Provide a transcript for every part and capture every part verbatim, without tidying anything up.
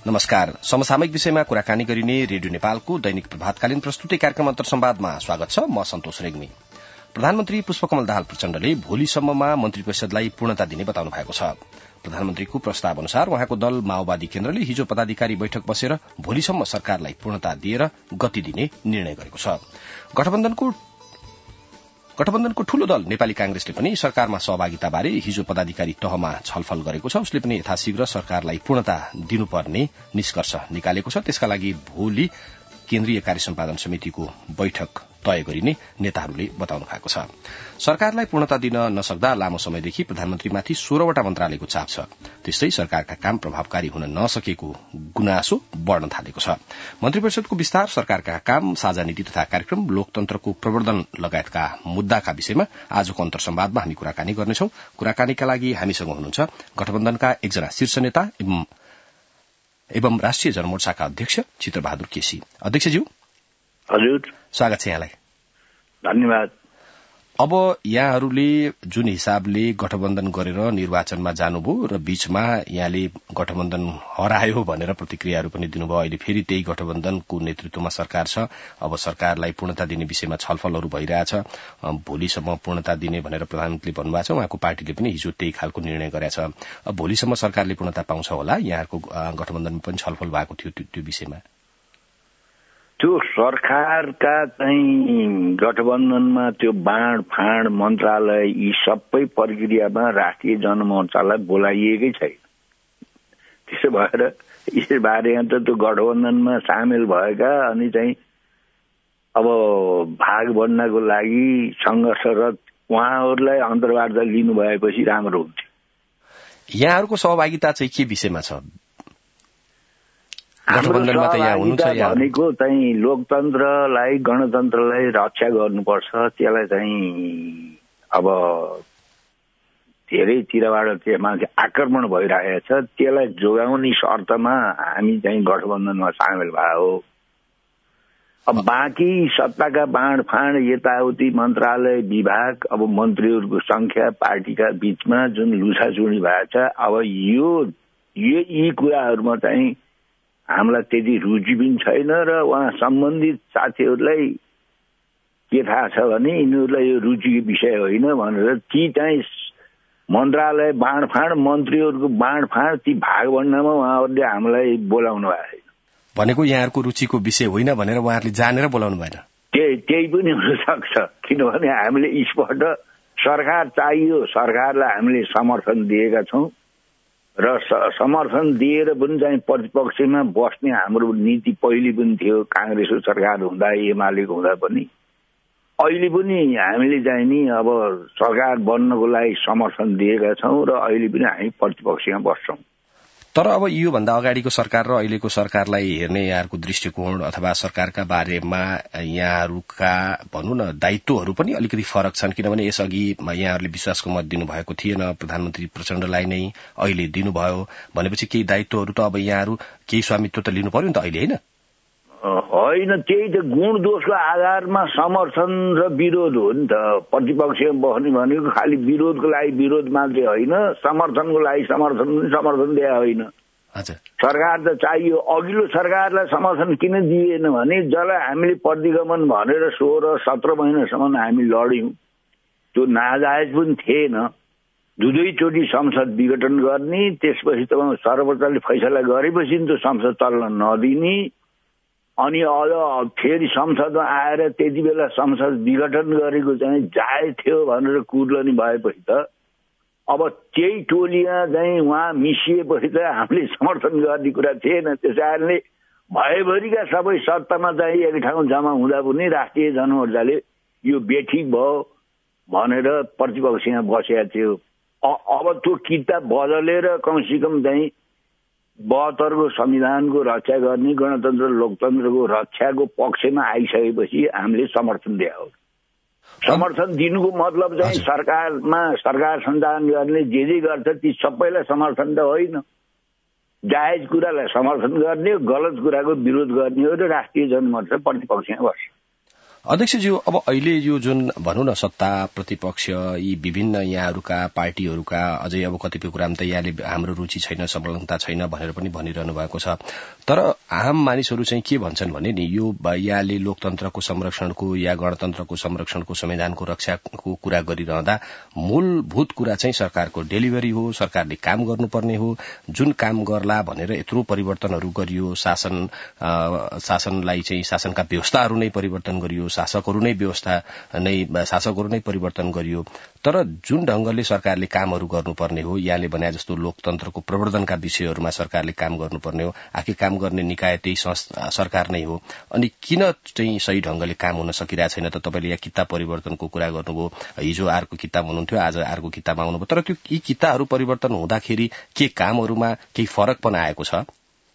नमस्कार। समसामयिक विषयमा कुराकानी गरिने रेडियो नेपालको दैनिक प्रभातकालीन प्रस्तुति कार्यक्रम अन्तर संवादमा स्वागत छ। म सन्तोष रेग्मी। प्रधानमन्त्री पुष्पकमल दाहाल प्रचण्डले भोलिसम्ममा मन्त्री परिषदलाई पूर्णता दिने बताउनु भएको छ। प्रधानमन्त्रीको प्रस्ताव अनुसार उहाँको दल माओवादी केन्द्रले हिजो पदाधिकारी बैठक बसेर भोलिसम्म सरकारलाई पूर्णता दिएर गति दिने निर्णय गरेको छ। गठबन्धनको गठबन्धनको ठूलो दल नेपाली कांग्रेसले पनि सरकारमा सहभागिताबारे हिजो पदाधिकारी तहमा छलफल गरेको छ। उसले पनि यथाशीघ्र सरकारलाई पूर्णता दिनुपर्ने निष्कर्ष निकालेको छ। त्यसका लागि भोलि केन्द्रीय कार्य सम्पादन समितिको बैठक तय गरिने नेताहरूले बताउनु भएको छ। सरकारलाई पूर्णता दिन नसक्दा लामो समयदेखि प्रधानमन्त्रीमाथि सोह्रवटा मन्त्रालयको चाप छ। त्यस्तै सरकारका काम प्रभावकारी हुन नसकेको गुनासो बढ़न थालेको छ। मन्त्री परिषदको विस्तार, सरकारका काम, साझा नीति तथा कार्यक्रम, लोकतन्त्रको प्रवर्धन लगायतका मुद्दाका विषयमा आजको अन्तर संवादमा हामी कुराकानी गर्नेछौं। कुराकानीका लागि हामीसँग हुनुहुन्छ गठबन्धनका एकजना शीर्ष नेता एवं एवं राष्ट्रिय जनमोर्चाका अध्यक्ष चित्रबहादुर केसी। अध्यक्षज्यू हजुर, स्वागत छ यहाँलाई। धन्यवाद। अब यहाँहरूले जुन हिसाबले गठबन्धन गरेर निर्वाचनमा जानुभयो र बीचमा यहाँले गठबन्धन हरायो भनेर प्रतिक्रियाहरू पनि दिनुभयो, अहिले फेरि त्यही गठबन्धनको नेतृत्वमा सरकार छ। अब सरकारलाई पूर्णता दिने विषयमा छलफलहरू भइरहेछ। भोलिसम्म पूर्णता दिने भनेर प्रधानमन्त्रीले भन्नुभएको छ। उहाँको पार्टीले पनि हिजो त्यही खालको निर्णय गरेछ। अब भोलिसम्म सरकारले पूर्णता पाउँछ होला। यहाँहरूको गठबन्धनमा पनि छलफल भएको थियो त्यो विषयमा। त्यो सरकारका चाहिँ गठबन्धनमा त्यो बाँडफाँड मन्त्रालय यी सबै प्रक्रियामा राष्ट्रिय जनमोर्चालाई बोलाइएकै छैन। त्यसो भएर यसबारे त त्यो गठबन्धनमा सामेल भएका अनि चाहिँ अब भाग बन्नको लागि संघर्षरत उहाँहरूलाई अन्तर्वार्ता लिनु भएपछि राम्रो हुन्थ्यो। यहाँहरूको सहभागिता चाहिँ के विषयमा छ? गठबन्धनमा त यहाँ हुनुहुन्छ। भनेको चाहिँ लोकतन्त्रलाई, गणतन्त्रलाई रक्षा गर्नुपर्छ। त्यसलाई चाहिँ अब धेरैतिरबाट त्यसमाथि आक्रमण भइरहेछ। त्यसलाई जोगाउने शर्तमा हामी चाहिँ गठबन्धनमा सामेल भयो। अब बाँकी सत्ताका बाँडफाँड, यताउति मन्त्रालय, विभाग, अब मन्त्रीहरूको संख्या, पार्टीका बीचमा जुन लुछाचुडी भएको छ, अब यो यी कुराहरूमा चाहिँ हामीलाई त्यति रुचि पनि छैन र उहाँ सम्बन्धित साथीहरूलाई के थाहा छ भने यिनीहरूलाई यो रुचिको विषय होइन भनेर ती चाहिँ मन्त्रालय बाँडफाँड, मन्त्रीहरूको बाँडफाँड, ती भाग बन्नमा उहाँहरूले हामीलाई बोलाउनु भएको छैन। भनेको यहाँहरूको रुचिको विषय होइन भनेर उहाँहरूले जानेर बोलाउनु भएन। त्यही त्यही पनि हुन सक्छ। किनभने हामीले स्पष्ट सरकार चाहियो, सरकारलाई हामीले समर्थन दिएका छौं र समर्थन दिएर पनि चाहिँ प्रतिपक्षमा बस्ने हाम्रो नीति पहिले पनि थियो। कांग्रेसको सरकार हुँदा, एमालेको हुँदा पनि अहिले पनि हामीले चाहिँ नि अब सरकार बन्नको लागि समर्थन दिएका छौं र अहिले पनि हामी प्रतिपक्षमा बस्छौं। तर अब यो भन्दा अगाडिको सरकार र अहिलेको सरकारलाई हेर्ने यहाँहरूको दृष्टिकोण अथवा सरकारका बारेमा यहाँहरूका भनौं न दायित्वहरू पनि अलिकति फरक छन्। किनभने यसअघि यहाँहरूले विश्वासको मत दिनुभएको थिएन प्रधानमन्त्री प्रचण्डलाई नै, अहिले दिनुभयो भनेपछि केही दायित्वहरू त अब यहाँहरू केही स्वामित्व त लिनु पर्यो नि त अहिले, होइन? होइन, त्यही त गुण दोषको आधारमा समर्थन र विरोध हो नि त। प्रतिपक्षमा बस्ने भनेको खालि विरोधको लागि विरोध मात्रै होइन, समर्थनको लागि समर्थन पनि समर्थन दिए होइन। सरकार त चाहियो। अघिल्लो सरकारलाई समर्थन किन दिएन भने जसलाई हामीले प्रतिगमन भनेर सोह्र सत्र महिनासम्म हामी लड्यौं, त्यो नाजायज पनि थिएन। दुवैचोटि संसद विघटन गर्ने, त्यसपछि त सर्वोच्चले फैसला गरेपछि त्यो संसद चल्न नदिने, अनि अझ फेरि संसदमा आएर त्यति बेला संसद विघटन गरेको चाहिँ जायज थियो भनेर कुर्लनी भएपछि त अब त्यही टोलीमा चाहिँ उहाँ मिसिएपछि त हामीले समर्थन गर्ने कुरा थिएन। त्यस कारणले भएभरिका सबै सत्तामा चाहिँ एक ठाउँ जम्मा हुँदा पनि राष्ट्रिय जनमोर्चाले यो बेठिक भयो भनेर प्रतिपक्षमा बसेका थियो। अब त्यो किताब बदलेर कमसेकम चाहिँ बहत्तरको संविधानको रक्षा गर्ने, गणतन्त्र लोकतन्त्रको रक्षाको पक्षमा आइसकेपछि हामीले समर्थन दिए हो। समर्थन दिनुको मतलब चाहिँ सरकारमा सरकार सञ्चालन गर्ने जे जे गर्छ ती सबैलाई समर्थन त होइन। जायज कुरालाई समर्थन गर्ने, गलत कुराको विरोध गर्ने हो र राष्ट्रिय जनमोर्चा प्रतिपक्षमा बस्यो। अध्यक्षज्यू, अब अहिले यो जुन भनौँ न सत्ता प्रतिपक्ष यी विभिन्न यहाँहरूका पार्टीहरूका अझै अब कतिपय कुरामा त यहाँले हाम्रो रुचि छैन, संलग्नता छैन भनेर पनि भनिरहनु भएको छ। तर आम मानिसहरू चाहिँ के भन्छन् भने नि यो यहाँले लोकतन्त्रको संरक्षणको या गणतन्त्रको संरक्षणको संविधानको रक्षाको कुरा गरिरहँदा मूलभूत कुरा चाहिँ सरकारको डेलिभरी हो, सरकारले काम गर्नुपर्ने हो। जुन काम गर्ला भनेर यत्रो परिवर्तनहरू गरियो, शासन शासनलाई चाहिँ शासनका व्यवस्थाहरू नै परिवर्तन गरियो, शासकहरू नै व्यवस्था नै शासकहरू नै परिवर्तन गरियो। तर जुन ढंगले सरकारले कामहरू गर्नुपर्ने हो, यहाँले भने जस्तो लोकतन्त्रको प्रवर्धनका विषयहरूमा सरकारले काम गर्नुपर्ने हो, आखिर काम गर्ने निकाय त्यही सरकार नै हो। अनि किन चाहिँ सही ढंगले काम हुन सकिरहेको छैन त? तपाईँले यहाँ किता परिवर्तनको कुरा गर्नुभयो, हिजो अर्को किताब हुनुहुन्थ्यो, आज अर्को किताबमा आउनुभयो। तर त्यो यी किताहरू परिवर्तन हुँदाखेरि के कामहरूमा केही फरक पनि आएको छ?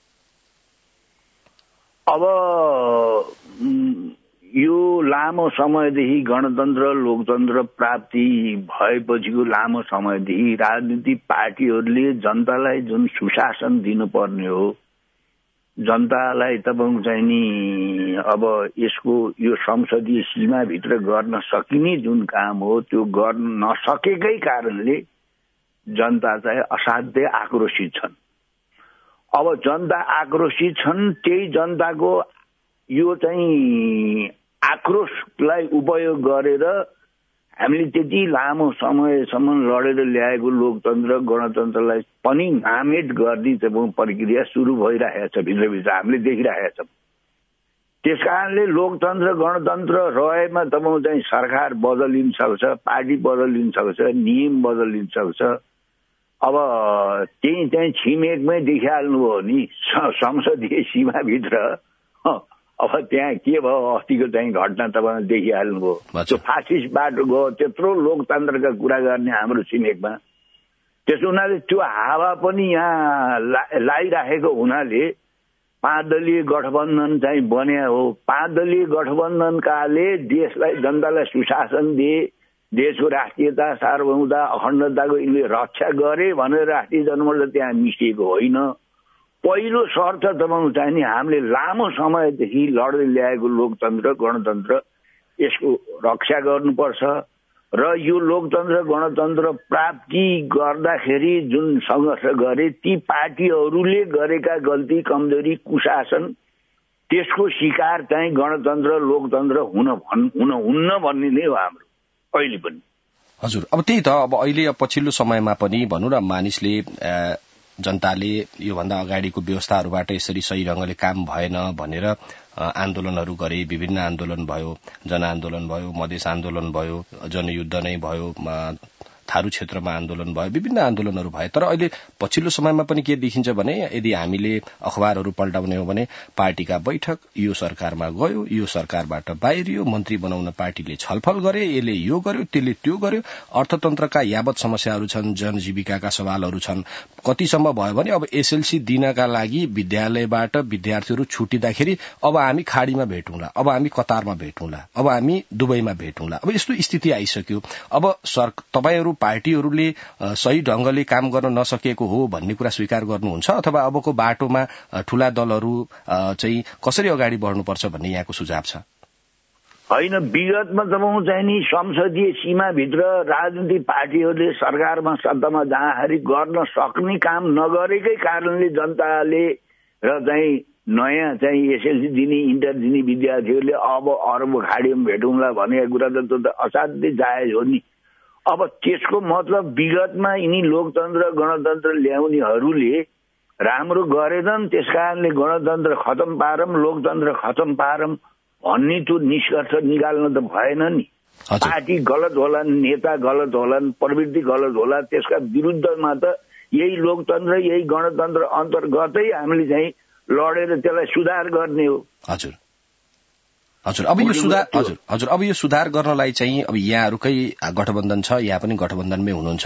अब यो लामो समयदेखि गणतन्त्र लोकतन्त्र प्राप्ति भएपछिको लामो समयदेखि राजनीतिक पार्टीहरूले जनतालाई जुन सुशासन दिनुपर्ने हो, जनतालाई तपाईँको चाहिँ नि अब यसको यो संसदीय सीमाभित्र गर्न सकिने जुन काम हो त्यो गर्न नसकेकै कारणले जनता चाहिँ असाध्यै आक्रोशित छन्। अब जनता आक्रोशित छन्, त्यही जनताको यो चाहिँ आक्रोशलाई उपयोग गरेर हामीले त्यति लामो समयसम्म लडेर ल्याएको लोकतन्त्र गणतन्त्रलाई पनि नामेट गर्ने चाहिँ प्रक्रिया सुरु भइरहेको छ, भित्रभित्र हामीले देखिरहेका छौँ। त्यस कारणले लोकतन्त्र गणतन्त्र रहेमा तपाईँ चाहिँ सरकार बदलिन सक्छ, पार्टी बदलिन सक्छ, नियम बदलिन सक्छ। अब त्यही चाहिँ छिमेकमै देखिहाल्नुभयो नि संसदीय सीमाभित्र अब त्यहाँ के भयो, अस्तिको चाहिँ घटना तपाईँले देखिहाल्नुभयो। त्यो फासिस्ट बाटो गयो, त्यत्रो लोकतन्त्रका कुरा गर्ने हाम्रो छिमेकमा। त्यस हुनाले त्यो हावा पनि यहाँ ला, लागिराखेको हुनाले पाँच दलीय गठबन्धन चाहिँ बन्या हो। पाँच दलीय गठबन्धनकाले देशलाई जनतालाई सुशासन दिए, देशको राष्ट्रियता सार्वभौमता अखण्डताको यिनले रक्षा गरे भनेर राष्ट्रिय जनमोर्चा त्यहाँ मिसिएको होइन। पहिलो शर्त तपाईँको चाहिँ नि हामीले लामो समयदेखि लड्दै ल्याएको लोकतन्त्र गणतन्त्र यसको रक्षा गर्नुपर्छ र यो लोकतन्त्र गणतन्त्र प्राप्ति गर्दाखेरि जुन सङ्घर्ष गरे ती पार्टीहरूले गरेका गल्ती कमजोरी कुशासन त्यसको शिकार चाहिँ गणतन्त्र लोकतन्त्र हुन हुन हुन्न भन्ने नै हो हाम्रो अहिले पनि। हजुर, अब त्यही त अब अहिले पछिल्लो समयमा पनि भनौँ न मानिसले जनताले योभन्दा अगाडिको व्यवस्थाहरूबाट यसरी सही ढंगले काम भएन भनेर आन्दोलनहरू गरे, विभिन्न आन्दोलन भयो, जनआन्दोलन भयो, मधेस आन्दोलन भयो, जनयुद्ध नै भयो, थारू क्षेत्रमा आन्दोलन भयो, विभिन्न आन्दोलनहरू भए। तर अहिले पछिल्लो समयमा पनि के देखिन्छ भने यदि हामीले अखबारहरू पल्टाउने हो भने पार्टीका बैठक यो सरकारमा गयो, यो सरकारबाट बाहिरियो, मन्त्री बनाउन पार्टीले छलफल गरे, यसले यो गर्यो त्यसले त्यो गर्यो। अर्थतन्त्रका यावत समस्याहरू छन्, जनजीविकाका सवालहरू छन्। कतिसम्म भयो भने अब एसएलसी दिनका लागि विद्यालयबाट विद्यार्थीहरू छुटिँदाखेरि अब हामी खाडीमा भेटौँला, अब हामी कतारमा भेटौँला, अब हामी दुबईमा भेटौँला। अब यस्तो स्थिति आइसक्यो। अब सर तपाईहरू पार्टीहरूले सही ढंगले काम गर्न नसकेको हो भन्ने कुरा स्वीकार गर्नुहुन्छ अथवा अबको बाटोमा ठूला दलहरू चाहिँ कसरी अगाडि बढ्नुपर्छ भन्ने यहाँको सुझाव छ? होइन, विगतमा तपाईँ चाहिँ नि संसदीय सीमाभित्र राजनीतिक पार्टीहरूले सरकारमा सत्तामा जाँदाखेरि गर्न सक्ने काम नगरेकै कारणले जनताले र चाहिँ नयाँ चाहिँ एसएलसी दिने इन्टर दिने विद्यार्थीहरूले अब अरब खाडीमा भेटौँला भनेको कुरा त त्यो त असाध्यै जायज हो नि। अब त्यसको मतलब विगतमा यिनी लोकतन्त्र गणतन्त्र ल्याउनेहरूले राम्रो गरेनन्, त्यस कारणले गणतन्त्र खतम पारौँ लोकतन्त्र खतम पारौँ भन्ने त्यो निष्कर्ष निकाल्न त भएन नि। पार्टी गलत होलान्, नेता गलत होलान्, प्रवृत्ति गलत होला, त्यसका विरुद्धमा त यही लोकतन्त्र यही गणतन्त्र अन्तर्गतै हामीले चाहिँ लडेर त्यसलाई सुधार गर्ने हो। हजुर हजुर अब यो सुधार हजुर हजुर अब यो सुधार गर्नलाई चाहिँ अब यहाँहरूकै गठबन्धन छ, यहाँ पनि गठबन्धनमै हुनुहुन्छ।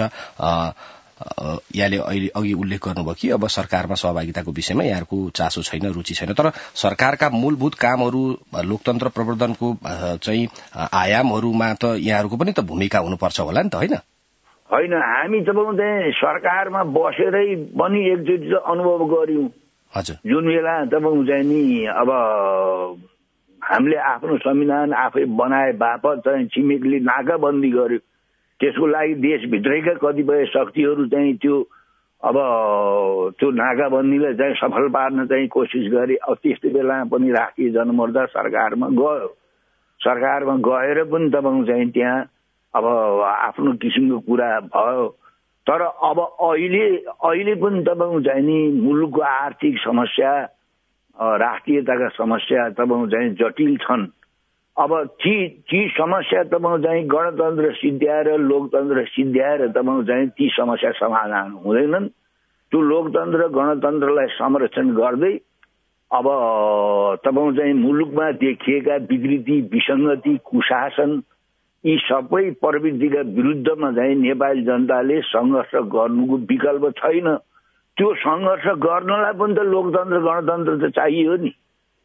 यहाँले अहिले अघि उल्लेख गर्नुभयो कि अब सरकारमा सहभागिताको विषयमा यहाँहरूको चासो छैन, रुचि छैन। तर सरकारका मूलभूत कामहरू लोकतन्त्र प्रवर्धनको चाहिँ आयामहरूमा त यहाँहरूको पनि त भूमिका हुनुपर्छ होला नि त, होइन? होइन, हामी तपाईँ चाहिँ सरकारमा बसेरै पनि एकचोटि अनुभव गर्यौं। हजुर, जुन बेला तपाईँ चाहिँ नि अब हामीले आफ्नो संविधान आफै बनाए बापत चाहिँ छिमेकले नाकाबन्दी गर्यो। त्यसको लागि देशभित्रैका कतिपय शक्तिहरू चाहिँ त्यो अब त्यो नाकाबन्दीलाई चाहिँ सफल पार्न चाहिँ कोसिस गरे। अब त्यस्तो बेलामा पनि राष्ट्रिय जनमोर्चा सरकारमा गयो। सरकारमा गएर पनि तपाईँको चाहिँ त्यहाँ अब आफ्नो किसिमको कुरा भयो। तर अब अहिले अहिले पनि तपाईँको चाहिँ नि मुलुकको आर्थिक समस्या, राष्ट्रियताका समस्या तपाईँको चाहिँ जटिल छन्। अब ती ती समस्या तपाईँको चाहिँ गणतन्त्र सिद्ध्याएर लोकतन्त्र सिद्ध्याएर तपाईँको चाहिँ ती समस्या समाधान हुँदैनन्। त्यो लोकतन्त्र गणतन्त्रलाई संरक्षण गर्दै अब तपाईँको चाहिँ मुलुकमा देखिएका विकृति, विसङ्गति, कुशासन यी सबै प्रवृत्तिका विरुद्धमा चाहिँ नेपाली जनताले सङ्घर्ष गर्नुको विकल्प छैन। त्यो सङ्घर्ष गर्नलाई पनि त लोकतन्त्र गणतन्त्र त चाहियो नि।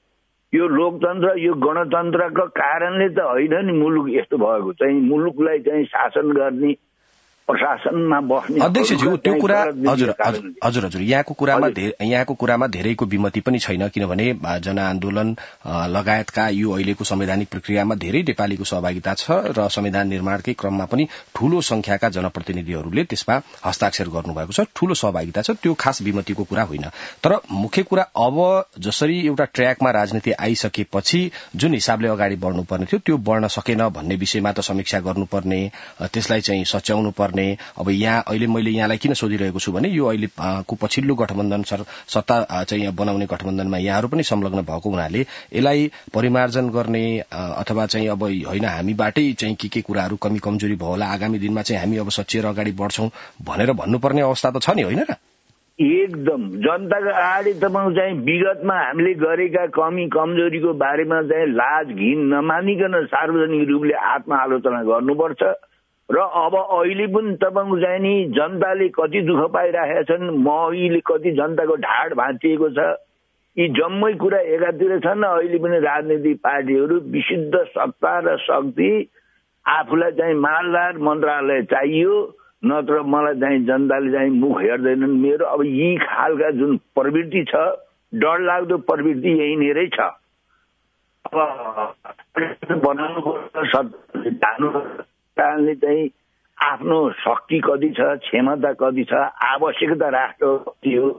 यो लोकतन्त्र यो गणतन्त्रको कारणले त होइन नि मुलुक यस्तो भएको। चाहिँ मुलुकलाई चाहिँ शासन गर्ने प्रशासनमा बस्ने अध्यक्षज्यू त्यो कुरा हजुर हजुर हजुर यहाँको कुरामा यहाँको कुरामा धेरैको विमति पनि छैन, किनभने जनआन्दोलन लगायतका यो अहिलेको संवैधानिक प्रक्रियामा धेरै नेपालीको सहभागिता छ र संविधान निर्माणकै क्रममा पनि ठूलो संख्याका जनप्रतिनिधिहरूले त्यसमा हस्ताक्षर गर्नुभएको छ, ठूलो सहभागिता छ। त्यो खास विमतिको कुरा होइन। तर मुख्य कुरा अब जसरी एउटा ट्र्याकमा राजनीति आइसकेपछि जुन हिसाबले अगाडि बढ्नुपर्ने थियो त्यो बढ्न सकेन भन्ने विषयमा त समीक्षा गर्नुपर्ने, त्यसलाई चाहिँ सच्याउनु पर्ने। अब यहाँ अहिले मैले यहाँलाई किन सोधिरहेको छु भने यो अहिले को पछिल्लो गठबन्धन सत्ता चाहिँ बनाउने गठबन्धनमा यहाँहरू पनि संलग्न भएको हुनाले यसलाई परिमार्जन गर्ने अथवा चाहिँ अब होइन हामीबाटै चाहिँ के के कुराहरू कमी कमजोरी भयो होला, आगामी दिनमा चाहिँ हामी अब सच्याएर अगाडि बढ्छौं भनेर भन्नुपर्ने अवस्था त छ नि, होइन र? एकदम जनताको अगाडि तपाईँको चाहिँ विगतमा हामीले गरेका कमी कमजोरीको बारेमा चाहिँ लाज घिन नमानिकन सार्वजनिक रूपले आत्मआलोचना गर्नुपर्छ। र अब अहिले पनि तपाईँको चाहिँ नि जनताले कति दुःख पाइरहेका छन्, म अहिले कति जनताको ढाड भाँचिएको छ, यी जम्मै कुरा एकातिर छन्। अहिले पनि राजनीतिक पार्टीहरू विशुद्ध सत्ता र शक्ति, आफूलाई चाहिँ मालदार मन्त्रालय चाहियो, नत्र मलाई चाहिँ जनताले चाहिँ मुख हेर्दैनन् मेरो। अब यी खालका जुन प्रवृत्ति छ, डरलाग्दो प्रवृत्ति यहीँनिरै छ। अब बनाउनु जानु कारणले चाहिँ आफ्नो शक्ति कति छ, क्षमता कति छ, आवश्यकता राष्ट्र कति हो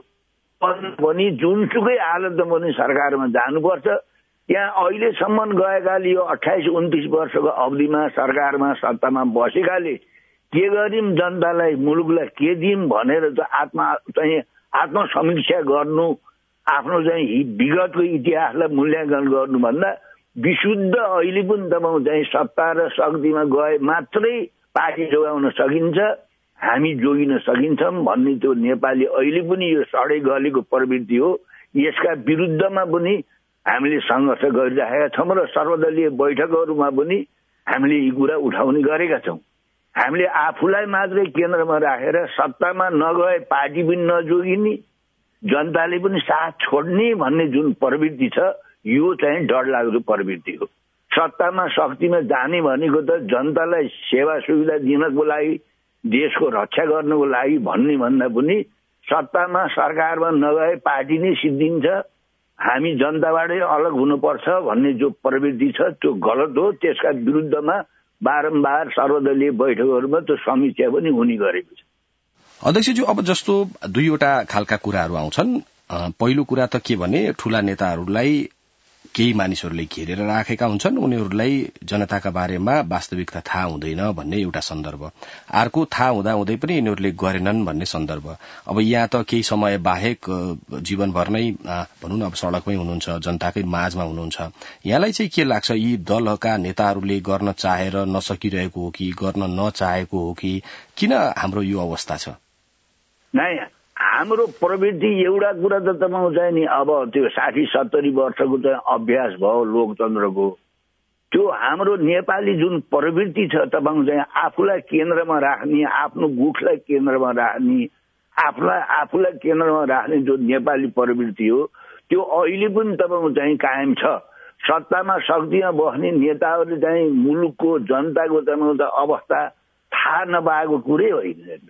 पनि जुनसुकै हालतमा पनि सरकारमा जानुपर्छ। यहाँ अहिलेसम्म गएकाले यो अठाइस उन्तिस वर्षको अवधिमा सरकारमा सत्तामा बसेकाले के गरिम जनतालाई मुलुकलाई के दिम भनेर त आत्मा चाहिँ आत्मसमीक्षा गर्नु, आफ्नो चाहिँ विगतको इतिहासलाई मूल्याङ्कन गर्नुभन्दा विशुद्ध अहिले पनि तपाईँको चाहिँ सत्ता र शक्तिमा गए मात्रै पार्टी जोगाउन सकिन्छ, हामी जोगिन सकिन्छौँ भन्ने त्यो नेपाली अहिले पनि यो सडै गलेको प्रवृत्ति हो। यसका विरुद्धमा पनि हामीले सङ्घर्ष गरिरहेका छौँ र सर्वदलीय बैठकहरूमा पनि हामीले यी कुरा उठाउने गरेका छौँ। हामीले आफूलाई मात्रै केन्द्रमा राखेर सत्तामा नगए पार्टी पनि नजोगिने, जनताले पनि साथ छोड्ने भन्ने जुन प्रवृत्ति छ यो चाहिँ डरलाग्दो प्रवृत्ति हो। सत्तामा शक्तिमा जाने भनेको त जनतालाई सेवा सुविधा दिनको लागि, देशको रक्षा गर्नको लागि भन्ने भन्दा पनि सत्तामा सरकारमा नगए पार्टी नै सिद्धिन्छ, हामी जनताबाटै अलग हुनुपर्छ भन्ने जो प्रवृत्ति छ त्यो गलत हो। त्यसका विरुद्धमा बारम्बार सर्वदलीय बैठकहरूमा त्यो समीक्षा पनि हुने गरेको छ। अध्यक्षज्यू, अब जस्तो दुईवटा खालका कुराहरू आउँछन्। पहिलो कुरा त के भने ठूला नेताहरूलाई केही मानिसहरूले घेरेर राखेका हुन्छन्, उनीहरूलाई जनताका बारेमा वास्तविकता थाहा हुँदैन भन्ने एउटा सन्दर्भ। अर्को थाहा हुँदा हुँदै पनि यिनीहरूले गरेनन् भन्ने सन्दर्भ। अब यहाँ त केही समय बाहेक जीवनभर नै भनौँ न अब सड़कमै हुनुहुन्छ, जनताकै माझमा हुनुहुन्छ। यहाँलाई चाहिँ के लाग्छ, यी दलका नेताहरूले गर्न चाहेर नसकिरहेको हो कि गर्न नचाहेको हो कि किन हाम्रो यो अवस्था छ? नै हाम्रो प्रवृत्ति एउटा कुरा त तपाईँको चाहिँ नि अब त्यो साठी सत्तरी वर्षको चाहिँ अभ्यास भयो लोकतन्त्रको, त्यो हाम्रो नेपाली जुन प्रवृत्ति छ तपाईँको चाहिँ आफूलाई केन्द्रमा राख्ने, आफ्नो गुठलाई केन्द्रमा राख्ने, आफूलाई आफूलाई केन्द्रमा राख्ने जो नेपाली प्रवृत्ति हो त्यो अहिले पनि तपाईँको चाहिँ कायम छ। सत्तामा शक्तिमा बस्ने नेताहरूले चाहिँ मुलुकको जनताको तपाईँको अवस्था थाहा नपाएको कुरै होइन,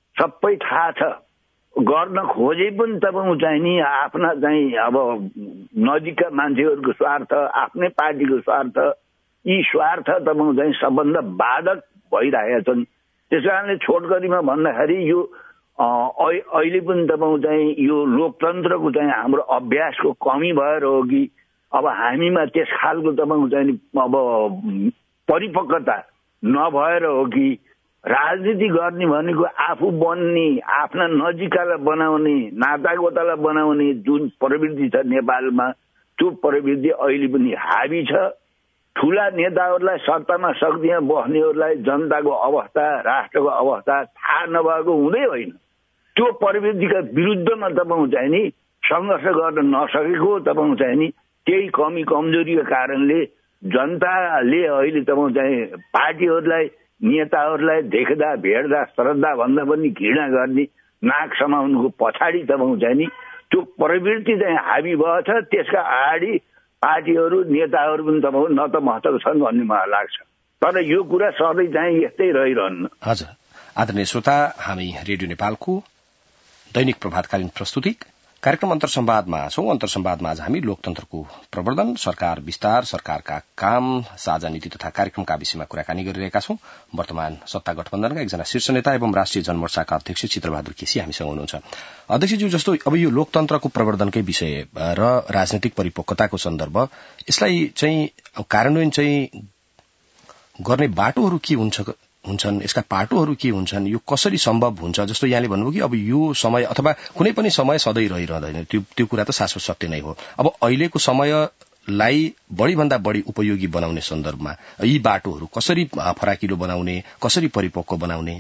सबै थाहा छ। गर्न खोजे पनि तपाईँको चाहिँ नि आफ्ना चाहिँ अब नजिकका मान्छेहरूको स्वार्थ, आफ्नै पार्टीको स्वार्थ, यी स्वार्थ तपाईँको चाहिँ सबभन्दा बाधक भइरहेका छन्। त्यस कारणले छोटकरीमा भन्दाखेरि यो अहिले पनि तपाईँको चाहिँ यो लोकतन्त्रको चाहिँ हाम्रो अभ्यासको कमी भएर हो कि अब हामीमा त्यस खालको तपाईँको चाहिँ अब परिपक्वता नभएर हो कि राजनीति गर्ने भनेको आफू बन्ने, आफ्ना नजिककालाई बनाउने, नातागोतालाई बनाउने जुन प्रवृत्ति छ नेपालमा, त्यो प्रवृत्ति अहिले पनि हावी छ। ठुला नेताहरूलाई सत्तामा सक्दिया बस्नेहरूलाई जनताको अवस्था, राष्ट्रको अवस्था थाहा नभएको हुँदै होइन। त्यो प्रवृत्तिका विरुद्धमा तपाईँको चाहिँ नि सङ्घर्ष गर्न नसकेको तपाईँको चाहिँ नि त्यही कमी कमजोरीको कारणले जनताले अहिले तपाईँको चाहिँ पार्टीहरूलाई, नेताहरूलाई देख्दा भेट्दा श्रद्धा भन्दा पनि घृणा गर्ने, नाक समाउनुको पछाडि तपाईँको चाहिँ नि त्यो प्रवृत्ति चाहिँ हावी भएछ। त्यसका अगाडि पार्टीहरू, नेताहरू पनि तपाईँको नतमस्तक छन् भन्ने मलाई लाग्छ। तर यो कुरा सधैँ चाहिँ यस्तै रहिरहन्न। हजुर, आदरणीय श्रोता, हामी रेडियो नेपालको दैनिक प्रभातकालीन प्रस्तुति कार्यक्रम अन्तर संवादमा छौं। अन्तर संवादमा आज हामी लोकतन्त्रको प्रवर्धन, सरकार विस्तार, सरकारका काम, साझा नीति तथा कार्यक्रमका विषयमा कुराकानी गरिरहेका छौं। वर्तमान सत्ता गठबन्धनका एकजना शीर्ष नेता एवं राष्ट्रिय जनमोर्चाका अध्यक्ष चित्रबहादुर केसी हामीसँग हुनुहुन्छ। अध्यक्षज्यू, जस्तो अब यो लोकतन्त्रको प्रवर्धनकै विषय र राजनैतिक परिपक्वताको सन्दर्भ, यसलाई चाहिँ कार्यान्वयन चाहिँ गर्ने बाटोहरू के हुन्छ हुन्छन्, यसका पाटोहरू के हुन्छन्, यो कसरी सम्भव हुन्छ? जस्तो यहाँले भन्नुभयो कि अब यो समय अथवा कुनै पनि समय सधैँ रहिरहँदैन, त्यो त्यो कुरा त शाश्वत सत्य नै हो। अब अहिलेको समयलाई बढीभन्दा बढी उपयोगी बनाउने सन्दर्भमा यी बाटोहरू कसरी फराकिलो बनाउने, कसरी परिपक्व बनाउने?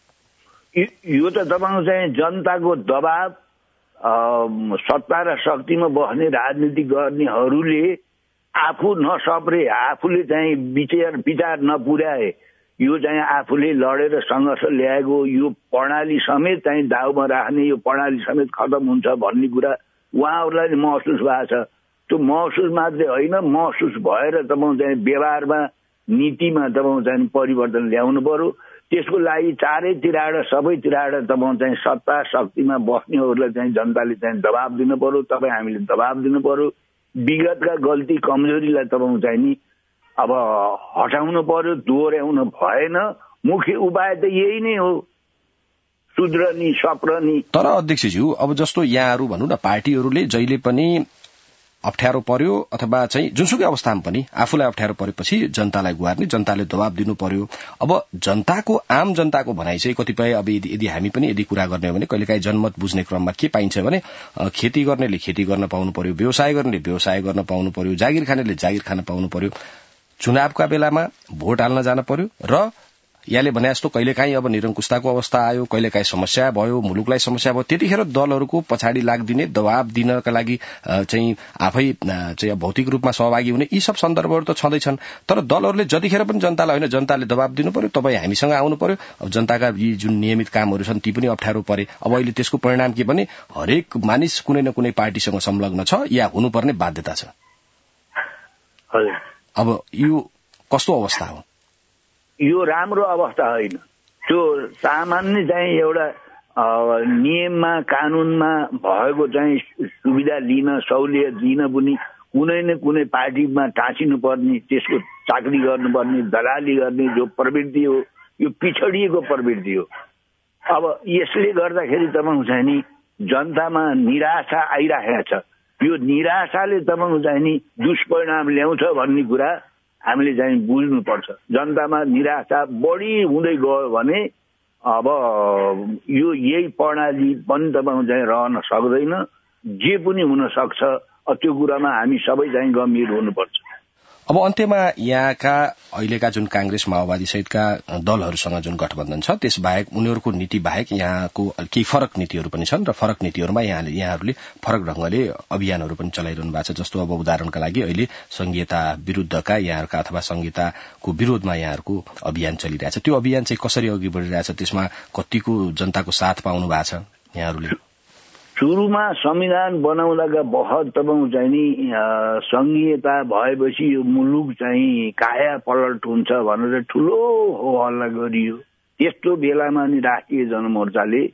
यो त तपाईँको चाहिँ जनताको दबाव, सत्ता र शक्तिमा बस्ने राजनीति गर्नेहरूले आफू नसप्रे, आफूले चाहिँ विचार विचार नपुर्याए, यो चाहिँ आफूले लडेर सङ्घर्ष ल्याएको यो प्रणाली समेत चाहिँ दाउमा राख्ने, यो प्रणाली समेत खतम हुन्छ भन्ने कुरा उहाँहरूलाई महसुस भएको छ। त्यो महसुस मात्रै होइन, महसुस भएर तपाईँको चाहिँ व्यवहारमा, नीतिमा तपाईँको चाहिँ परिवर्तन ल्याउनु पर्यो। त्यसको लागि चारैतिरबाट सबैतिरबाट तपाईँको चाहिँ सत्ता शक्तिमा बस्नेहरूलाई चाहिँ जनताले चाहिँ दबाब दिनु पर्यो, तपाईँ हामीले दबाब दिनु पर्यो। विगतका गल्ती कमजोरीलाई तपाईँको चाहिँ नि अब हटाउनु पर्यो, दोहोऱ्याउनु भएन। मुख्य उपाय त यही नै हो, सुध्रनी सप्रनी। तर अध्यक्षज्यू, अब जस्तो यहाँहरू भनौँ न, पार्टीहरूले जहिले पनि अप्ठ्यारो पर्यो अथवा चाहिँ जुनसुकै अवस्थामा पनि आफूलाई अप्ठ्यारो परेपछि जनतालाई गुहार्ने, जनताले दबाब दिनु पर्यो। अब जनताको, आम जनताको भनाइ चाहिँ कतिपय, अब यदि हामी पनि यदि कुरा गर्ने हो भने कहिलेकाहीँ जनमत बुझ्ने क्रममा के पाइन्छ भने खेती गर्नेले खेती गर्न पाउनु पर्यो, व्यवसाय गर्नेले व्यवसाय गर्न पाउनु पर्यो, जागिर खानेले जागिर खान पाउनु पर्यो, चुनावका बेलामा भोट हाल्न जान पर्यो। र यहाँले भने जस्तो कहिलेकाहीँ अब निरङ्कुशताको अवस्था आयो, कहिलेकाहीँ समस्या भयो, मुलुकलाई समस्या भयो, त्यतिखेर दलहरूको पछाडि लाग्दिने, दबाब दिनका लागि चाहिँ आफै चाहिँ भौतिक रूपमा सहभागी हुने, यी सब सन्दर्भहरू त छँदैछन्। तर दलहरूले जतिखेर पनि जनतालाई होइन, जनताले दबाब दिनु पर्यो, तपाईँ हामीसँग आउनु पर्यो। अब जनताका यी जुन नियमित कामहरू छन् ती पनि अप्ठ्यारो परे। अब अहिले त्यसको परिणाम के भने हरेक मानिस कुनै न कुनै पार्टीसँग संलग्न छ या हुनुपर्ने बाध्यता छ। अब यो कस्तो अवस्था हो? यो राम्रो अवस्था होइन। त्यो सामान्य चाहिँ एउटा नियममा, कानूनमा भएको चाहिँ सुविधा लिन, सहुलियत दिन पनि कुनै न कुनै पार्टीमा टाँसिनु पर्ने, त्यसको चाकरी गर्नुपर्ने, दलाली गर्ने जो प्रवृत्ति हो, यो पिछडिएको प्रवृत्ति हो। अब यसले गर्दाखेरि तपाईँको चाहिँ नि जनतामा निराशा आइरहेको छ। यो निराशाले तपाईँको चाहिँ नि दुष्परिणाम ल्याउँछ भन्ने कुरा हामीले चाहिँ बुझ्नुपर्छ। जनतामा निराशा बढी हुँदै गयो भने अब यो यही प्रणाली पनि तपाईँको चाहिँ रहन सक्दैन, जे पनि हुन सक्छ। त्यो कुरामा हामी सबै चाहिँ गम्भीर हुनुपर्छ। अब अन्त्यमा यहाँका अहिलेका जुन कांग्रेस माओवादी सहितका दलहरूसँग जुन गठबन्धन छ, त्यस बाहेक उनीहरूको नीति बाहेक यहाँको केही फरक नीतिहरू पनि छन् र फरक नीतिहरूमा यहाँले यहाँहरूले फरक ढंगले अभियानहरू पनि चलाइरहनु भएको छ। जस्तो अब उदाहरणका लागि अहिले संघीयता विरुद्धका यहाँहरूका अथवा संघीयताको विरोधमा यहाँहरूको अभियान चलिरहेछ। त्यो अभियान चाहिँ कसरी अघि बढिरहेछ, त्यसमा कतिको जनताको साथ पाउनु भएको छ यहाँहरूले? सुरुमा संविधान बनाउँदाका बहुत तपाईँको चाहिँ नि संघीयता भएपछि यो मुलुक चाहिँ काया पलट हुन्छ भनेर ठुलो हो हल्ला गरियो। त्यस्तो बेलामा नि राष्ट्रिय जनमोर्चाले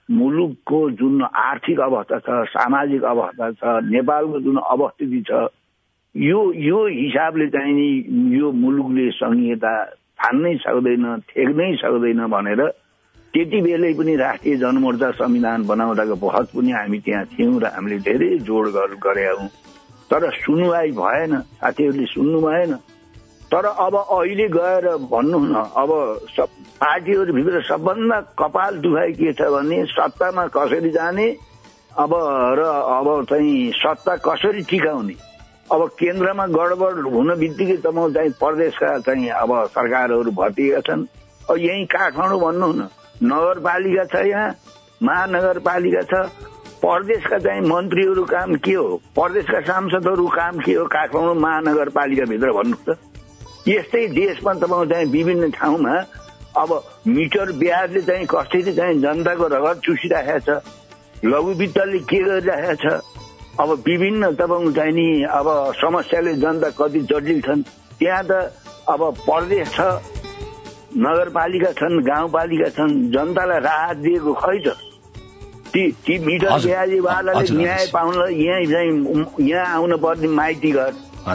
मुलुकको जुन आर्थिक अवस्था छ, सामाजिक अवस्था छ, नेपालको जुन अवस्थिति छ, यो यो हिसाबले चाहिँ नि यो मुलुकले संघीयता थान्नै सक्दैन, थेक्नै सक्दैन भनेर त्यति बेलै पनि राष्ट्रिय जनमोर्चा संविधान बनाउँदाको बहस पनि हामी त्यहाँ थियौँ र हामीले धेरै जोड गरेका हौँ। तर सुनुवाई भएन, साथीहरूले सुन्नु भएन। तर अब अहिले गएर भन्नु न, अब सब पार्टीहरूभित्र सबभन्दा कपाल दुखाइ के छ भने सत्तामा कसरी जाने अब र अब चाहिँ सत्ता कसरी टिकाउने। अब केन्द्रमा गडबड हुन बित्तिकै तपाईँ चाहिँ प्रदेशका चाहिँ अब सरकारहरू भत्किएका छन्। अब यहीँ काठमाडौँ भन्नु न, नगरपालिका छ, यहाँ महानगरपालिका छ, प्रदेशका चाहिँ मन्त्रीहरू काम के हो, प्रदेशका सांसदहरू काम के हो काठमाडौँ महानगरपालिकाभित्र भन्नु त। यस्तै देशमा तपाईँ चाहिँ विभिन्न ठाउँमा अब मिटर ब्याजले चाहिँ कसरी चाहिँ जनताको रगत चुसिरहेको छ, लघु वित्तले के गरिरहेको छ। अब विभिन्न तपाईँको चाहिँ नि अब समस्याले जनता कति जटिल छन्। त्यहाँ त अब प्रदेश छ, नगरपालिका छन्, गाउँपालिका छन्, जनतालाई राहत दिएको खै त। ती ती मिटर ब्याजीवालाले न्याय पाउनलाई यहाँ चाहिँ यहाँ आउनु पर्ने माइती घर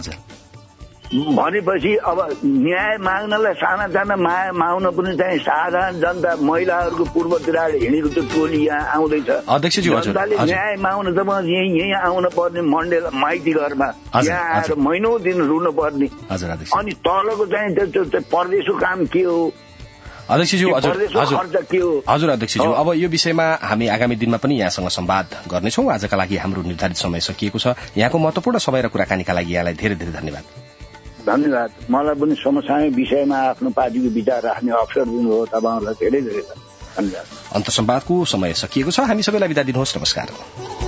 भनेपछि अब न्याय माग्नलाई साना साना माया माग्न पनि चाहिँ साधारण जनता महिलाहरूको पूर्वतिर हिँडेको त्यो टोली यहाँ आउँदैछ। जनताले न्याय माग्न त यहीँ यहीँ आउन पर्ने मण्डेल माइती घरमा यहाँ आएर महिनौ दिन रुनु पर्ने। अनि तलको चाहिँ त्यो परदेशको काम के हो अध्यक्षज्यू? हजुर हजुर अध्यक्षज्यू, अब यो विषयमा हामी आगामी दिनमा पनि यहाँसँग संवाद गर्नेछौँ। आजका लागि हाम्रो निर्धारित समय सकिएको छ। यहाँको महत्वपूर्ण समय र कुराकानीका लागि यहाँलाई धेरै धेरै धन्यवाद। धन्यवाद। मलाई पनि समसामयिक विषयमा आफ्नो पार्टीको विचार राख्ने अवसर दिनुभयो, तपाईँहरूलाई धेरै धेरै धन्यवाद। अन्त संवादको समय सकिएको छ। हामी सबैलाई बिदा दिनुहोस्। नमस्कार।